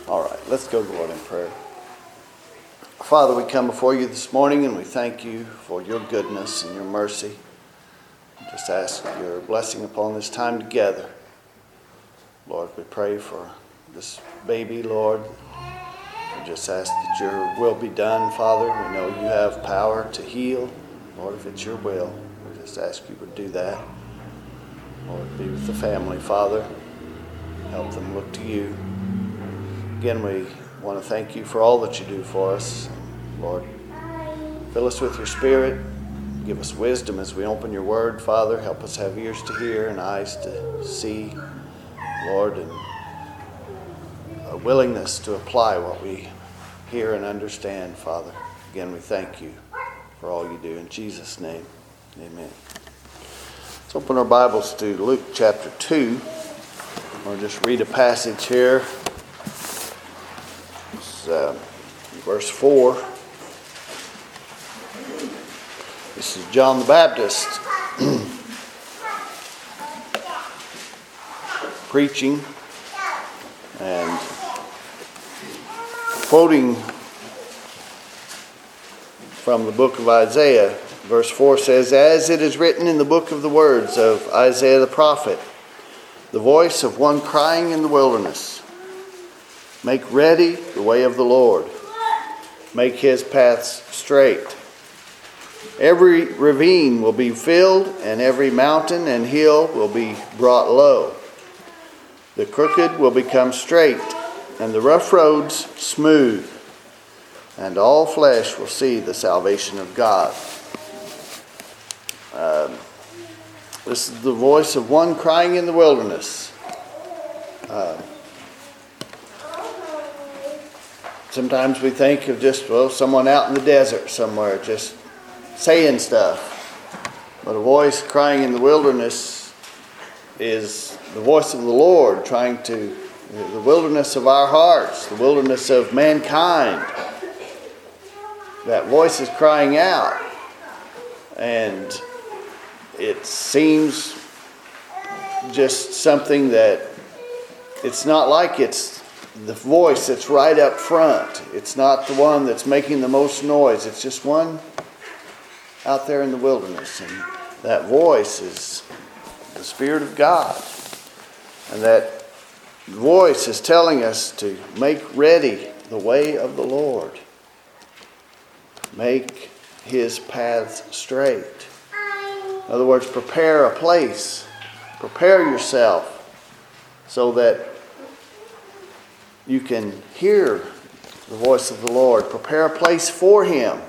All right, let's go to the Lord in prayer. Father, we come before you this morning and we thank you for your goodness and your mercy. Just ask your blessing upon this time together. Lord, we pray for this baby, Lord. We just ask that your will be done, Father. We know you have power to heal. Lord, if it's your will, we just ask you would do that. Lord, be with the family, Father. Help them look to you. Again, we want to thank you for all that you do for us. Lord, fill us with your Spirit. Give us wisdom as we open your word, Father. Help us have ears to hear and eyes to see, Lord, and a willingness to apply what we hear and understand, Father. Again, we thank you for all you do. In Jesus' name, amen. Let's open our Bibles to Luke chapter 2. I'll just read a passage here. It's verse 4. This is John the Baptist preaching and quoting from the book of Isaiah. Verse 4 says, "As it is written in the book of the words of Isaiah the prophet, the voice of one crying in the wilderness, make ready the way of the Lord, make his paths straight. Every ravine will be filled, and every mountain and hill will be brought low. The crooked will become straight, and the rough roads smooth, and all flesh will see the salvation of God." This is the voice of one crying in the wilderness. Sometimes we think of just, someone out in the desert somewhere just saying stuff. But a voice crying in the wilderness is the voice of the Lord trying to, the wilderness of our hearts, the wilderness of mankind. That voice is crying out. And it seems just something that it's not like it's the voice that's right up front. It's not the one that's making the most noise. It's just one out there in the wilderness. And that voice is the Spirit of God. And that voice is telling us to make ready the way of the Lord. Make his paths straight. In other words, prepare a place. Prepare yourself so that you can hear the voice of the Lord. Prepare a place for him.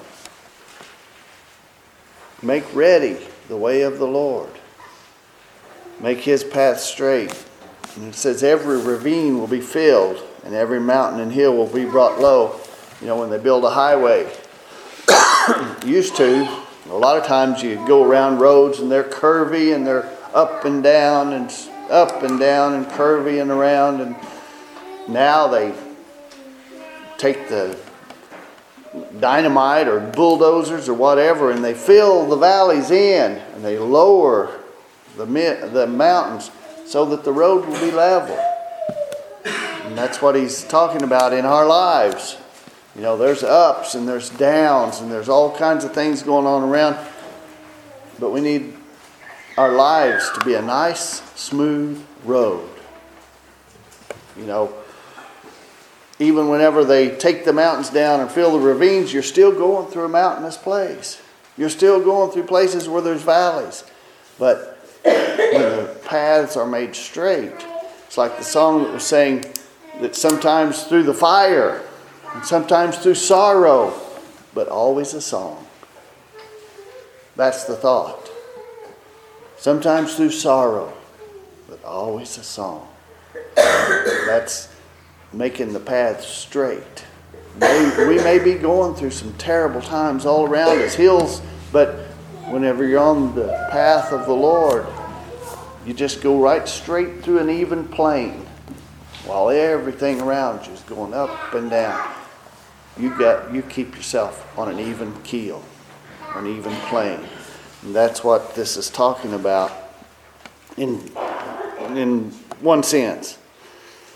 Make ready the way of the Lord. Make his path straight. And it says every ravine will be filled, and every mountain and hill will be brought low. You know, when they build a highway, used to, a lot of times you go around roads and they're curvy and they're up and down and curvy and around. And now they take the dynamite or bulldozers or whatever and they fill the valleys in and they lower the mountains so that the road will be level. And that's what he's talking about in our lives. You know, there's ups and there's downs and there's all kinds of things going on around. But we need our lives to be a nice, smooth road. You know, even whenever they take the mountains down and fill the ravines, you're still going through a mountainous place. You're still going through places where there's valleys. But when the paths are made straight, it's like the song that was saying that sometimes through the fire, and sometimes through sorrow, but always a song. That's the thought. Sometimes through sorrow, but always a song. That's making the path straight. We may be going through some terrible times all around us, hills, but whenever you're on the path of the Lord, you just go right straight through an even plain, while everything around you is going up and down. You keep yourself on an even keel, an even plane. And that's what this is talking about in one sense.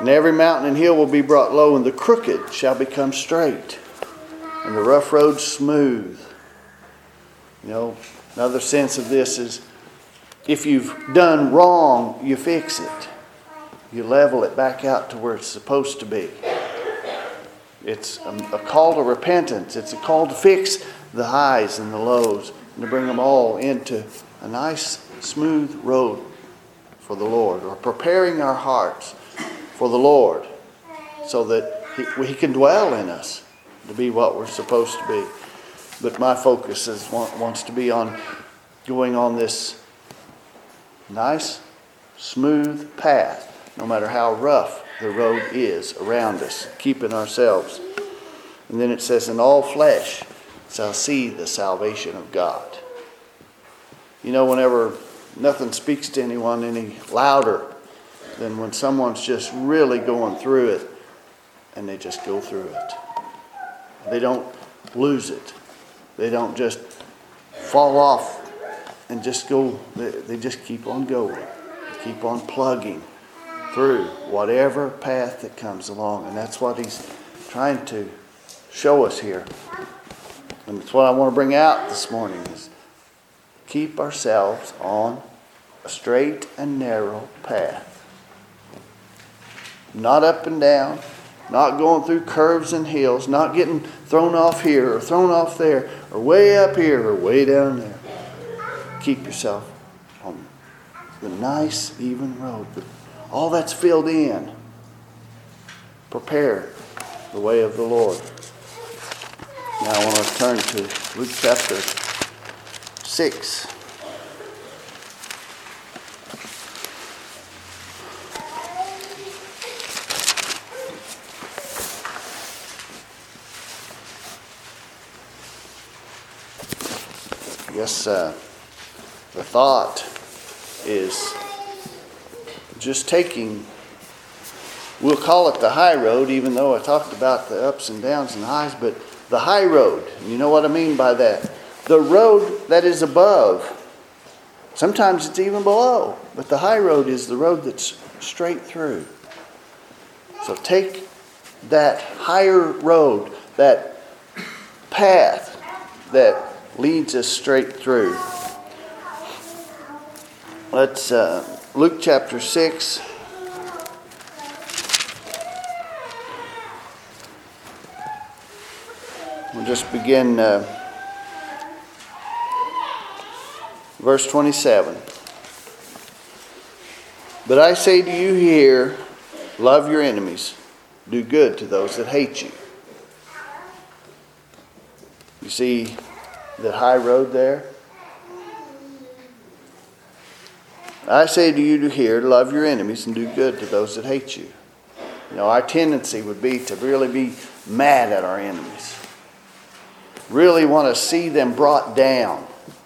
And every mountain and hill will be brought low, and the crooked shall become straight, and the rough road smooth. Another sense of this is, if you've done wrong, you fix it. You level it back out to where it's supposed to be. It's a call to repentance. It's a call to fix the highs and the lows, and to bring them all into a nice, smooth road for the Lord, or preparing our hearts for the Lord so that He can dwell in us to be what we're supposed to be. But my focus wants to be on going on this nice, smooth path, no matter how rough the road is around us, keeping ourselves. And then it says, and all flesh shall see the salvation of God. Whenever nothing speaks to anyone any louder than when someone's just really going through it, and they just go through it. They don't lose it. They don't just fall off and just go. They just keep on going. They keep on plugging through whatever path that comes along. And that's what He's trying to show us here. And that's what I want to bring out this morning, is keep ourselves on a straight and narrow path. Not up and down, not going through curves and hills, not getting thrown off here or thrown off there, or way up here or way down there. Keep yourself on the nice, even road. But all that's filled in. Prepare the way of the Lord. Now I want to turn to Luke chapter 6. I guess the thought is just taking, we'll call it the high road, even though I talked about the ups and downs and highs, but the high road, you know what I mean by that? The road that is above. Sometimes it's even below, but the high road is the road that's straight through. So take that higher road, that path that leads us straight through. Let's Luke chapter 6. We'll just begin verse 27. But I say to you here, love your enemies, do good to those that hate you. You see the high road there? I say to you to hear, love your enemies and do good to those that hate you. Our tendency would be to really be mad at our enemies. Really want to see them brought down.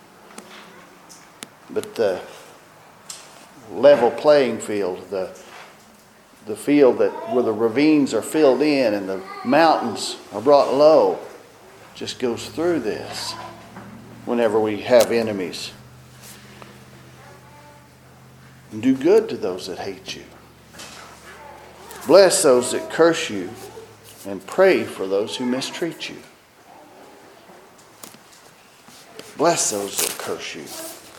But the level playing field, the field where the ravines are filled in and the mountains are brought low, just goes through this whenever we have enemies. And do good to those that hate you. Bless those that curse you, and pray for those who mistreat you. Bless those that curse you.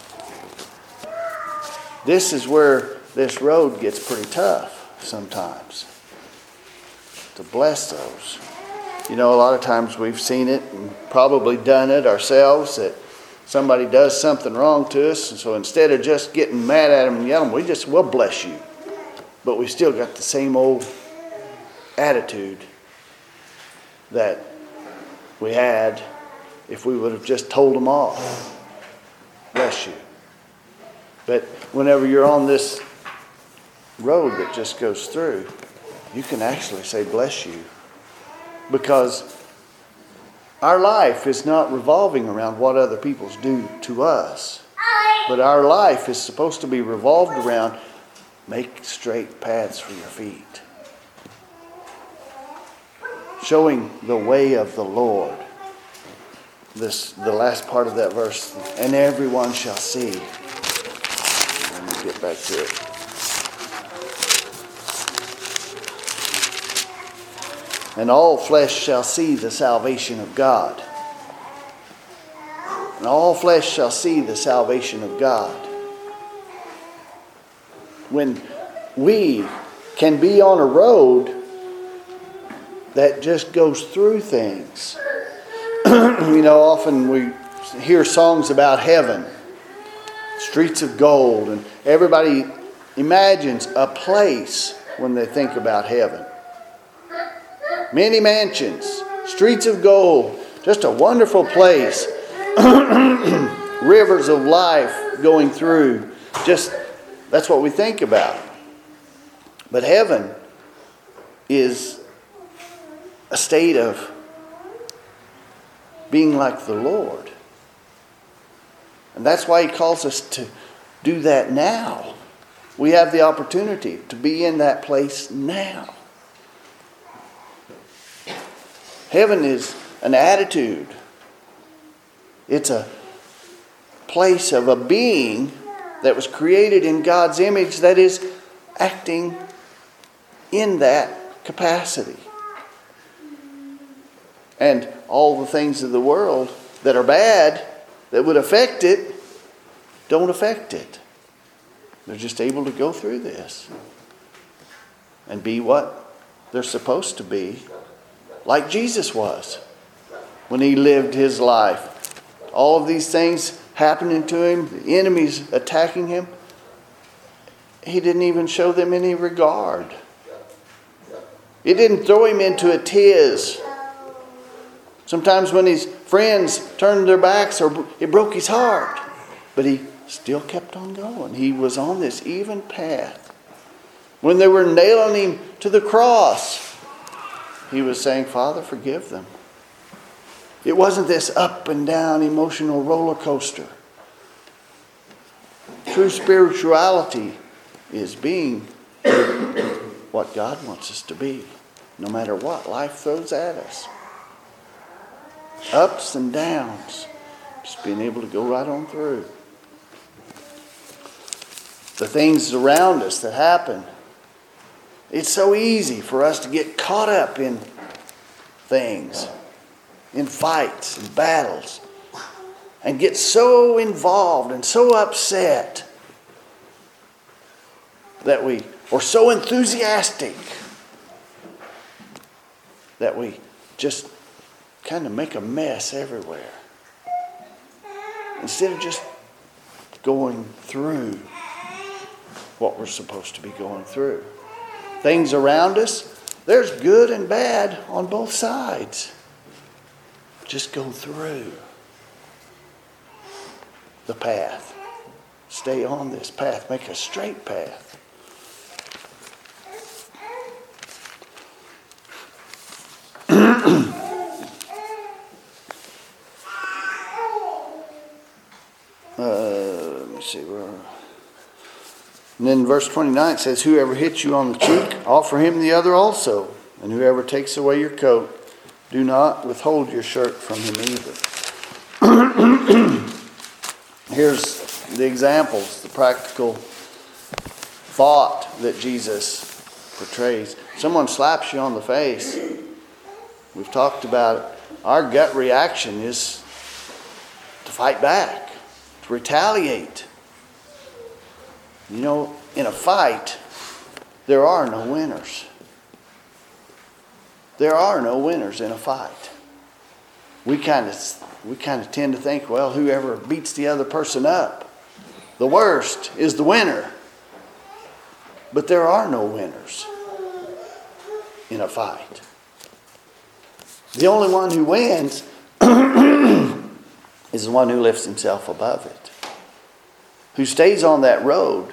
This is where this road gets pretty tough sometimes. To bless those. A lot of times we've seen it and probably done it ourselves, that somebody does something wrong to us, and so instead of just getting mad at them and yelling, we'll bless you. But we still got the same old attitude that we had if we would have just told them off. Bless you. But whenever you're on this road that just goes through, you can actually say bless you. Because our life is not revolving around what other people do to us. But our life is supposed to be revolved around make straight paths for your feet. Showing the way of the Lord. The last part of that verse, and everyone shall see. Let me get back to it. And all flesh shall see the salvation of God. And all flesh shall see the salvation of God. When we can be on a road that just goes through things. Often we hear songs about heaven, streets of gold, and everybody imagines a place when they think about heaven. Many mansions, streets of gold, just a wonderful place. Rivers of life going through. Just, that's what we think about. But heaven is a state of being like the Lord. And that's why He calls us to do that now. We have the opportunity to be in that place now. Heaven is an attitude. It's a place of a being that was created in God's image that is acting in that capacity. And all the things of the world that are bad, that would affect it, don't affect it. They're just able to go through this and be what they're supposed to be, like Jesus was when He lived His life. All of these things happening to Him, the enemies attacking Him, He didn't even show them any regard. It didn't throw Him into a tiz. Sometimes when His friends turned their backs, or it broke His heart. But He still kept on going. He was on this even path. When they were nailing Him to the cross, He was saying, Father, forgive them. It wasn't this up and down emotional roller coaster. True spirituality is being what God wants us to be, no matter what life throws at us. Ups and downs. Just being able to go right on through. The things around us that happen. It's so easy for us to get caught up in things. In fights and battles. And get so involved and so upset. Or so enthusiastic. That we just kind of make a mess everywhere. Instead of just going through what we're supposed to be going through. Things around us, there's good and bad on both sides. Just go through the path. Stay on this path. Make a straight path. Let me see where. And then verse 29 it says, whoever hits you on the cheek, offer him the other also. And whoever takes away your coat, do not withhold your shirt from him either. Here's the examples, the practical thought that Jesus portrays. Someone slaps you on the face. We've talked about it. Our gut reaction is to fight back, to retaliate. You know, in a fight, there are no winners. There are no winners in a fight. We kind of tend to think, well, whoever beats the other person up, the worst is the winner. But there are no winners in a fight. The only one who wins is the one who lifts himself above it. Who stays on that road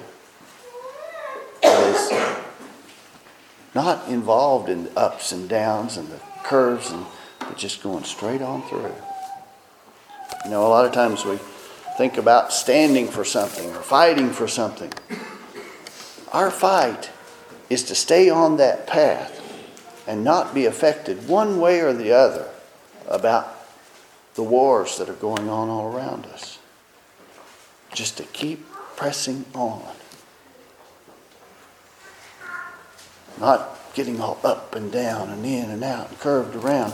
is not involved in the ups and downs and the curves, but just going straight on through. You know, a lot of times we think about standing for something or fighting for something. Our fight is to stay on that path and not be affected one way or the other about the wars that are going on all around us. Just to keep pressing on. Not getting all up and down and in and out and curved around.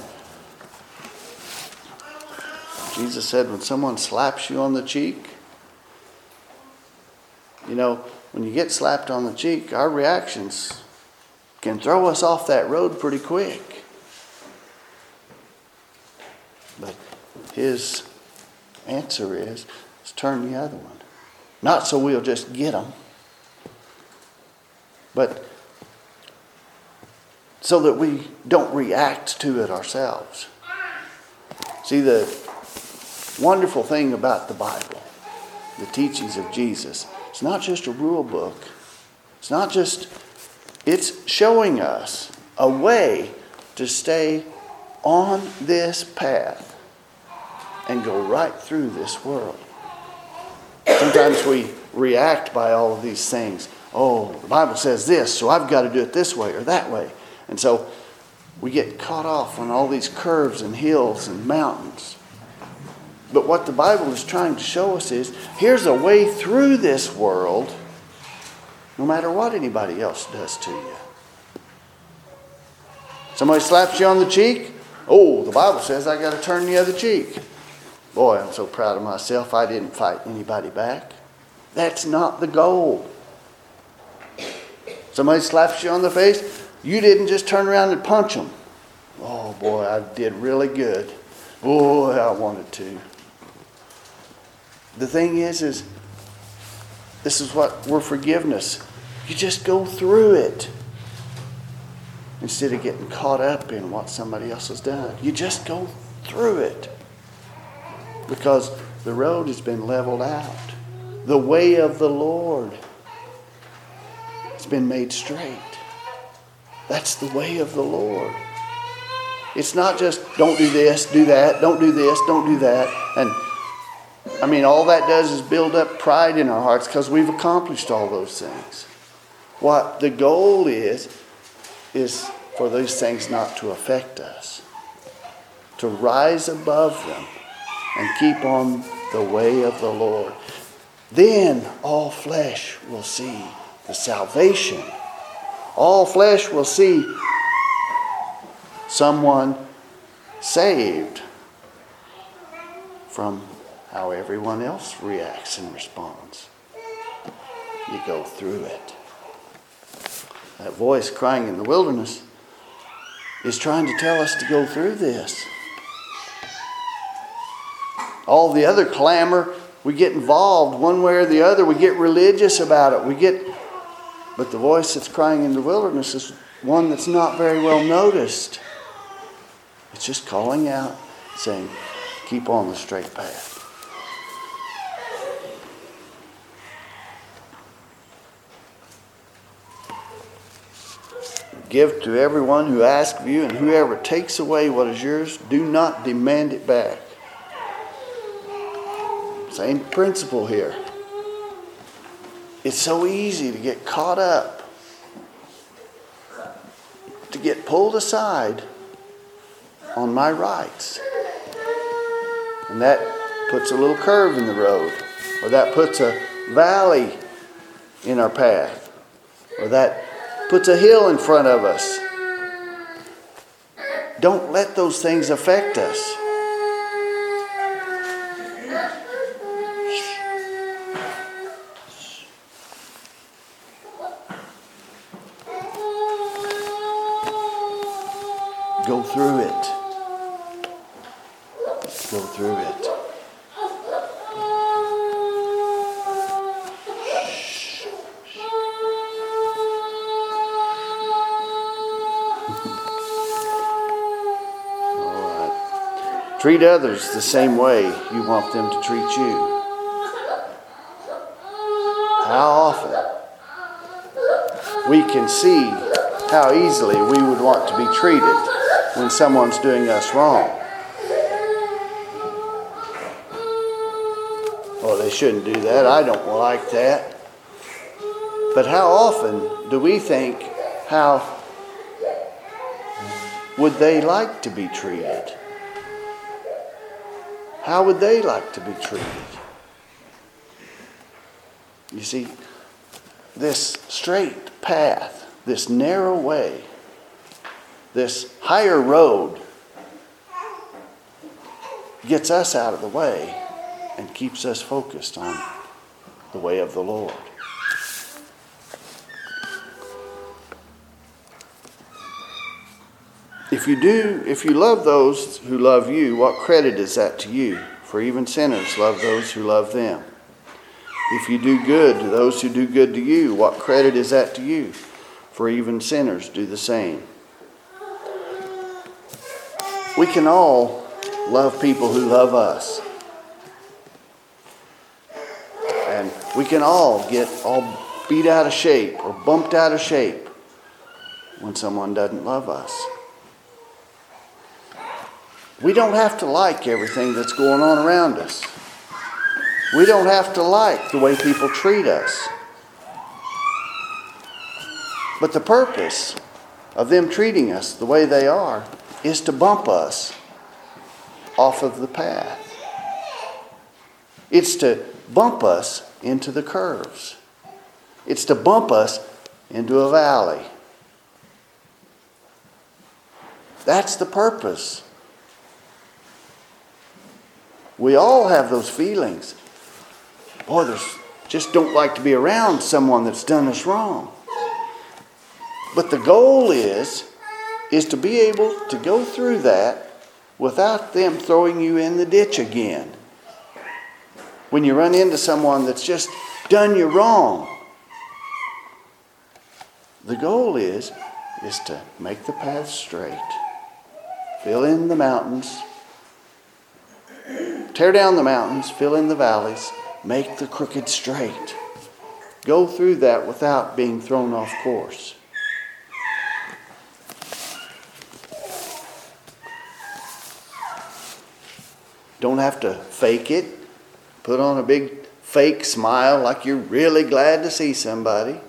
Jesus said when someone slaps you on the cheek, when you get slapped on the cheek, our reactions can throw us off that road pretty quick. But his answer is turn the other one. Not so we'll just get them, but so that we don't react to it ourselves. See, the wonderful thing about the Bible, the teachings of Jesus, it's not just a rule book. It's showing us a way to stay on this path and go right through this world. Sometimes we react by all of these things. Oh, the Bible says this, so I've got to do it this way or that way. And so we get caught off on all these curves and hills and mountains. But what the Bible is trying to show us is, here's a way through this world, no matter what anybody else does to you. Somebody slaps you on the cheek. Oh, the Bible says I got to turn the other cheek. Boy, I'm so proud of myself. I didn't fight anybody back. That's not the goal. Somebody slaps you on the face. You didn't just turn around and punch them. Oh boy, I did really good. Boy, I wanted to. The thing is this is what we're forgiveness. You just go through it. Instead of getting caught up in what somebody else has done. You just go through it. Because the road has been leveled out. The way of the Lord has been made straight. That's the way of the Lord. It's not just don't do this, do that, don't do this, don't do that. And all that does is build up pride in our hearts because we've accomplished all those things. What the goal is for those things not to affect us. To rise above them and keep on the way of the Lord. Then all flesh will see the salvation. All flesh will see someone saved from how everyone else reacts and responds. You go through it. That voice crying in the wilderness is trying to tell us to go through this. All the other clamor, we get involved one way or the other. We get religious about it. But the voice that's crying in the wilderness is one that's not very well noticed. It's just calling out, saying, keep on the straight path. Give to everyone who asks of you, and whoever takes away what is yours, do not demand it back. Same principle here. It's so easy to get caught up, to get pulled aside on my rights. And that puts a little curve in the road, or that puts a valley in our path, or that puts a hill in front of us. Don't let those things affect us. Go through it. Go through it. Treat others the same way you want them to treat you. How often we can see how easily we would want to be treated when someone's doing us wrong. Oh, they shouldn't do that. I don't like that. But how often do we think, how would they like to be treated? How would they like to be treated? You see, this straight path, this narrow way, this higher road gets us out of the way and keeps us focused on the way of the Lord. If you love those who love you, what credit is that to you? For even sinners love those who love them. If you do good to those who do good to you, what credit is that to you? For even sinners do the same. We can all love people who love us. And we can all get all beat out of shape or bumped out of shape when someone doesn't love us. We don't have to like everything that's going on around us. We don't have to like the way people treat us. But the purpose of them treating us the way they are is to bump us off of the path. It's to bump us into the curves. It's to bump us into a valley. That's the purpose. We all have those feelings. Boy, just don't like to be around someone that's done us wrong. But the goal is to be able to go through that without them throwing you in the ditch again. When you run into someone that's just done you wrong, the goal is to make the path straight. Fill in the mountains. Tear down the mountains, fill in the valleys, make the crooked straight. Go through that without being thrown off course. Don't have to fake it. Put on a big fake smile like you're really glad to see somebody,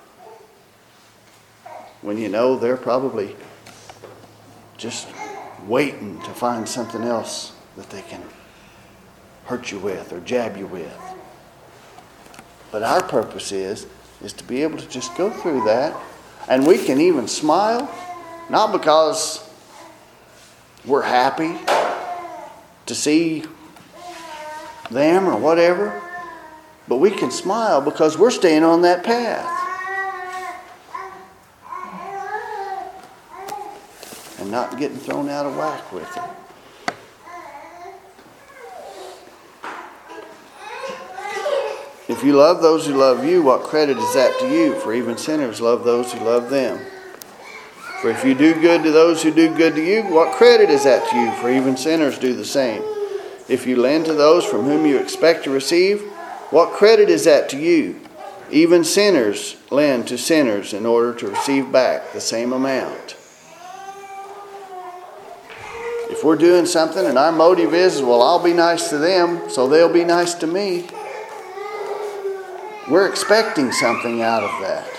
when you know they're probably just waiting to find something else that they can hurt you with or jab you with. But our purpose is to be able to just go through that, and we can even smile, not because we're happy to see them or whatever, but we can smile because we're staying on that path and not getting thrown out of whack with it. If you love those who love you, what credit is that to you? For even sinners love those who love them. For if you do good to those who do good to you, what credit is that to you? For even sinners do the same. If you lend to those from whom you expect to receive, what credit is that to you? Even sinners lend to sinners in order to receive back the same amount. If we're doing something and our motive is, well, I'll be nice to them, so they'll be nice to me, we're expecting something out of that.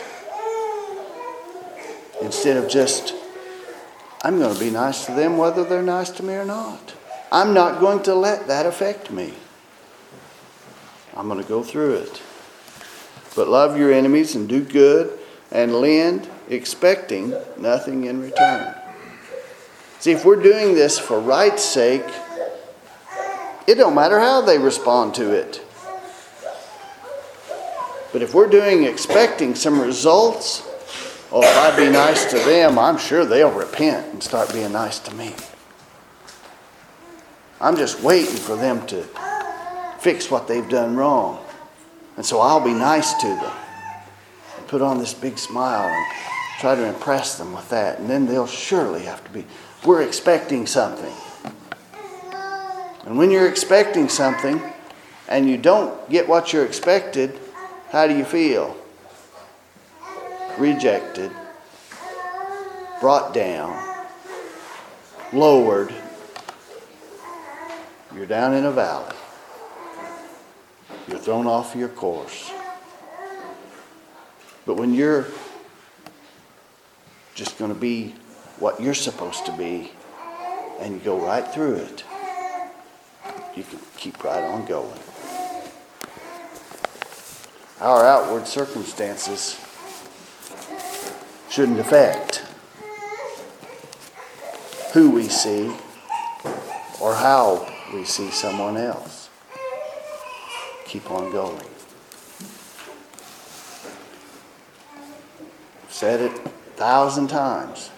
Instead of just, I'm going to be nice to them whether they're nice to me or not. I'm not going to let that affect me. I'm going to go through it. But love your enemies and do good and lend, expecting nothing in return. See, if we're doing this for right's sake, it don't matter how they respond to it. But if we're doing expecting some results, oh, if I be nice to them, I'm sure they'll repent and start being nice to me. I'm just waiting for them to fix what they've done wrong. And so I'll be nice to them. And put on this big smile and try to impress them with that. And then they'll surely have to be. We're expecting something. And when you're expecting something and you don't get what you're expected, how do you feel? Rejected, brought down, lowered. You're down in a valley. You're thrown off your course. But when you're just going to be what you're supposed to be, and you go right through it, you can keep right on going. Our outward circumstances shouldn't affect who we see or how we see someone else. Keep on going. Said it 1,000 times.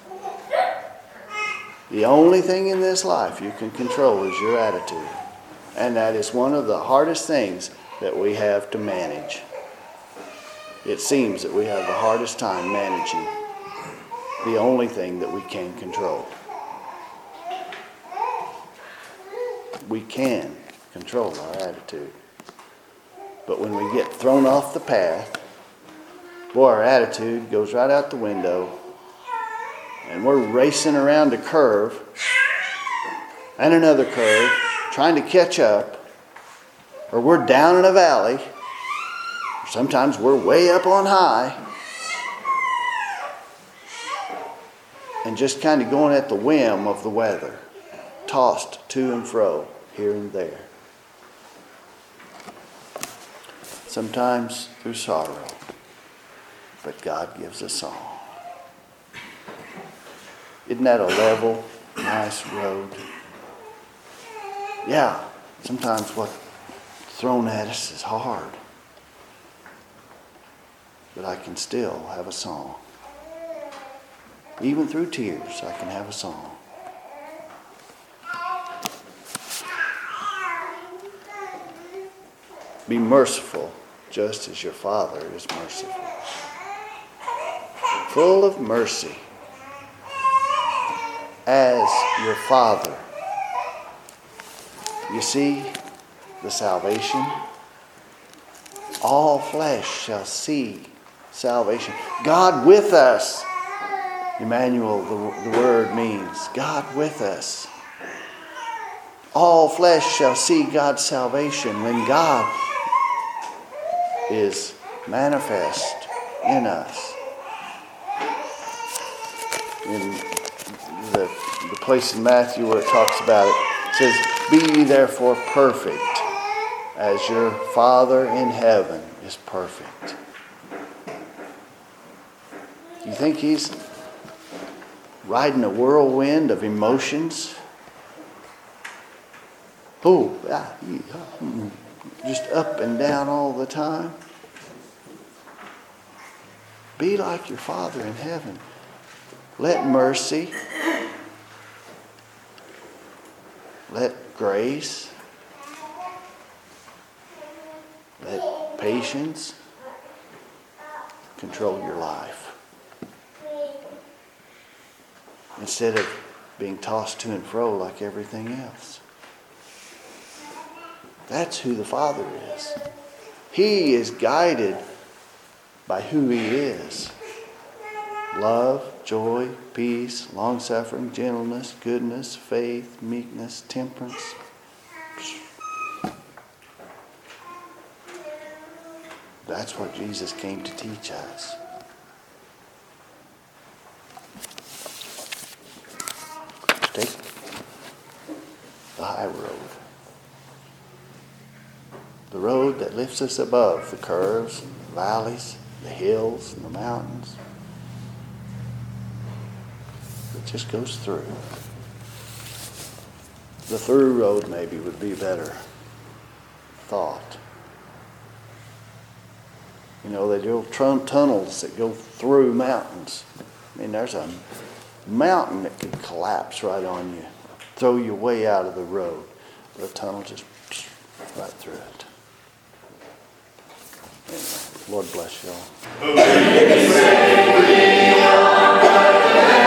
The only thing in this life you can control is your attitude. And that is one of the hardest things that we have to manage. It seems that we have the hardest time managing the only thing that we can control. We can control our attitude. But when we get thrown off the path, boy, our attitude goes right out the window, and we're racing around a curve and another curve, trying to catch up, or we're down in a valley, or sometimes we're way up on high, and just kind of going at the whim of the weather, tossed to and fro, here and there. Sometimes through sorrow, but God gives a song. Isn't that a level, nice road? Yeah, sometimes what's thrown at us is hard, but I can still have a song. Even through tears, I can have a song. Be merciful, just as your Father is merciful. Full of mercy, as your Father. You see the salvation? All flesh shall see salvation. God with us. Emmanuel, the word means God with us. All flesh shall see God's salvation when God is manifest in us. In the place in Matthew where it talks about it, it says, "Be ye therefore perfect, as your Father in heaven is perfect." You think he's riding a whirlwind of emotions? Just up and down all the time? Be like your Father in heaven. Let mercy, let grace, let patience control your life. Instead of being tossed to and fro like everything else. That's who the Father is. He is guided by who He is. Love, joy, peace, long-suffering, gentleness, goodness, faith, meekness, temperance. That's what Jesus came to teach us. Take the high road. The road that lifts us above the curves, the valleys, the hills, and the mountains. It just goes through. The through road maybe would be a better thought. You know, they do tunnels that go through mountains. I mean, there's a mountain that could collapse right on you, throw you way out of the road. The tunnel just right through it. Anyway, Lord bless you all.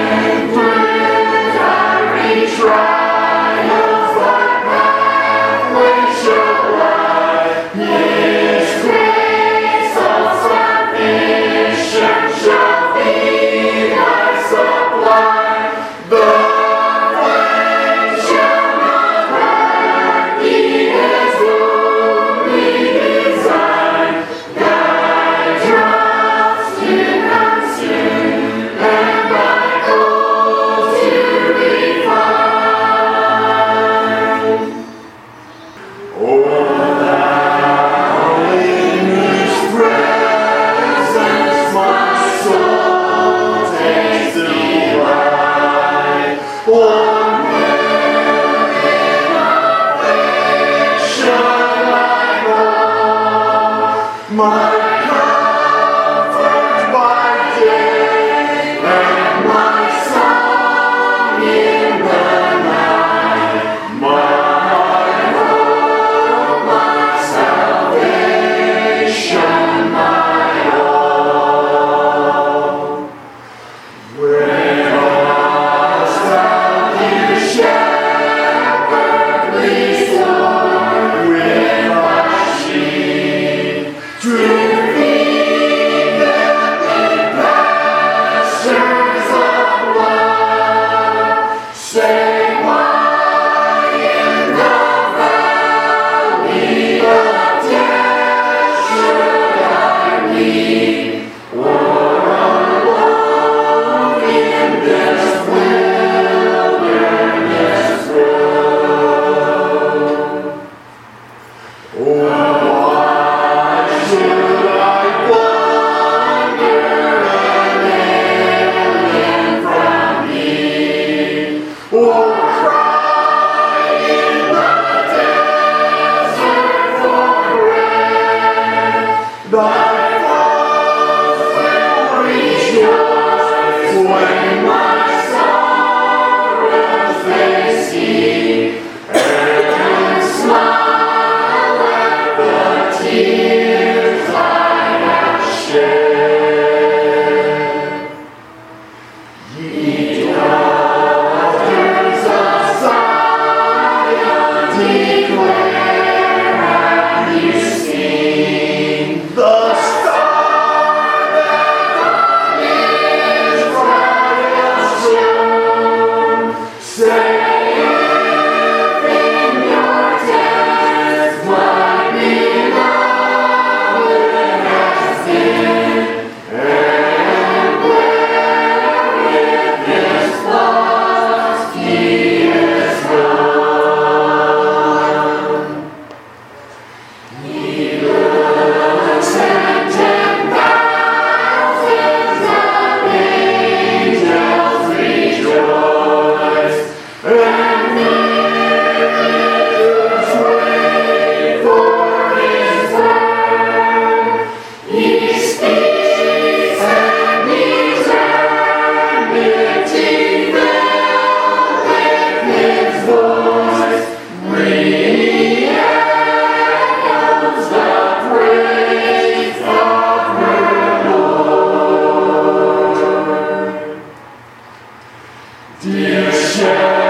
Dear shepherd.